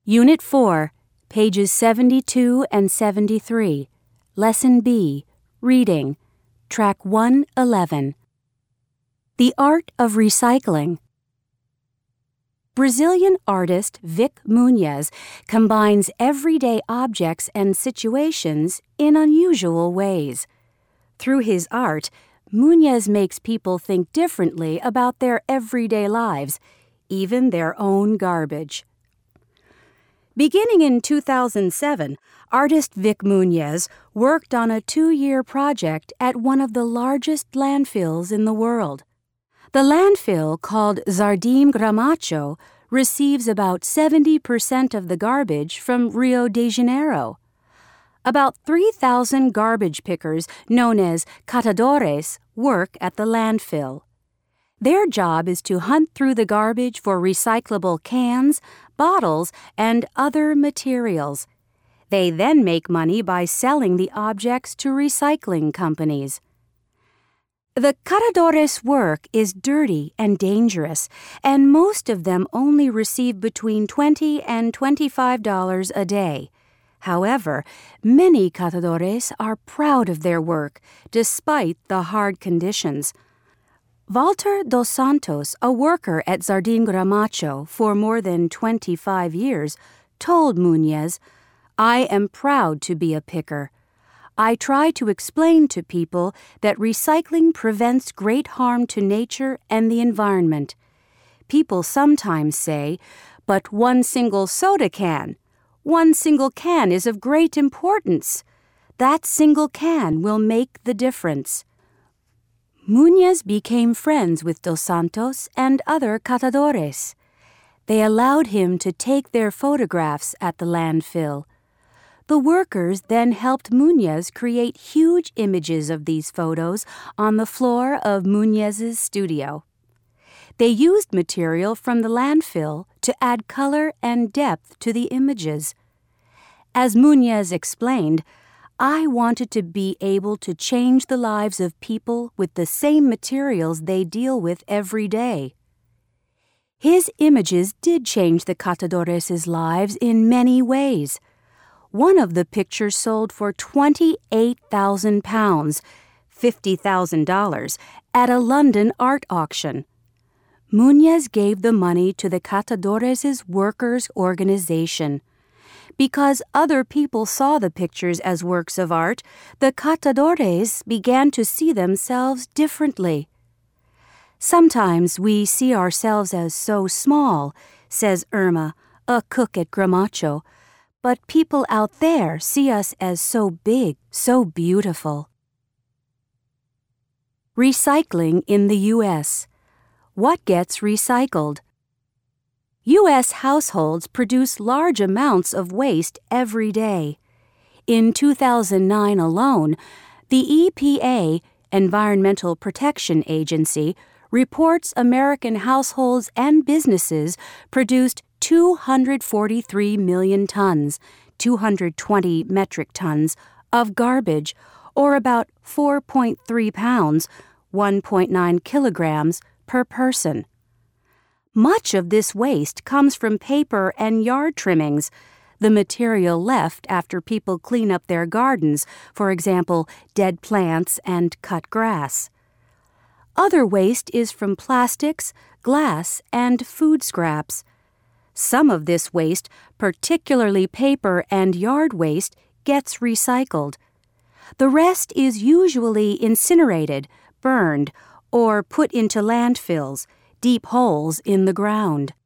Unit 4, pages 72 and 73. Lesson B, Reading, Track 111. The Art of Recycling. Brazilian artist Vic Muniz combines everyday objects and situations in unusual ways. Through his art, Muniz makes people think differently about their everyday lives, even their own garbage. Beginning in 2007, artist Vic Muniz worked on a 2-year project at one of the largest landfills in the world. The landfill, called Jardim Gramacho, receives about 70% of the garbage from Rio de Janeiro. About 3,000 garbage pickers, known as catadores, work at the landfill. Their job is to hunt through the garbage for recyclable cans, bottles, and other materials. They then make money by selling the objects to recycling companies. The catadores' work is dirty and dangerous, and most of them only receive between $20 and $25 a day. However, many catadores are proud of their work, despite the hard conditions. Walter dos Santos, a worker at Jardim Gramacho for more than 25 years, told Muniz, "I am proud to be a picker. I try to explain to people that recycling prevents great harm to nature and the environment. People sometimes say, 'But one single soda can. One single can is of great importance. That single can will make the difference.'" Muniz became friends with Dos Santos and other catadores. They allowed him to take their photographs at the landfill. The workers then helped Muniz create huge images of these photos on the floor of Muniz's studio. They used material from the landfill to add color and depth to the images. As Muniz explained, "I wanted to be able to change the lives of people with the same materials they deal with every day." His images did change the catadores' lives in many ways. One of the pictures sold for £28,000, $50,000, at a London art auction. Muniz gave the money to the catadores' workers' organization. Because other people saw the pictures as works of art, the catadores began to see themselves differently. "Sometimes we see ourselves as so small," says Irma, a cook at Gramacho, "but people out there see us as so big, so beautiful." Recycling in the U.S. What gets recycled? U.S. households produce large amounts of waste every day. In 2009 alone, the EPA, Environmental Protection Agency, reports American households and businesses produced 243 million tons, 220 metric tons, of garbage, or about 4.3 pounds, 1.9 kilograms, per person. Much of this waste comes from paper and yard trimmings, the material left after people clean up their gardens, for example, dead plants and cut grass. Other waste is from plastics, glass, and food scraps. Some of this waste, particularly paper and yard waste, gets recycled. The rest is usually incinerated, burned, or put into landfills, deep holes in the ground.